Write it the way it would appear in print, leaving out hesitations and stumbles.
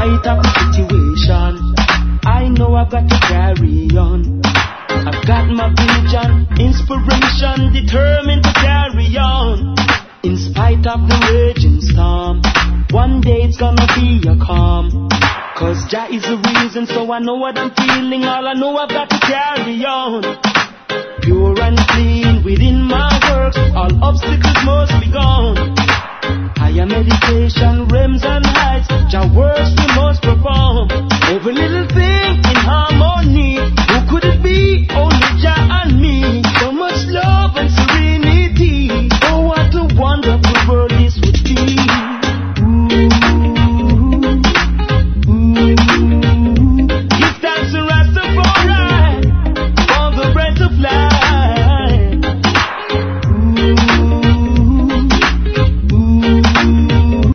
spite of the situation, I know I've got to carry on. I've got my vision, inspiration, determined to carry on. In spite of the raging storm, one day it's gonna be a calm. Cause Jah is the reason, so I know what I'm feeling. All I know I've got to carry on. Pure and clean within my works, all obstacles must be gone. Higher meditation, realms and heights, Jah works we must perform. Every little thing in harmony, who could it be?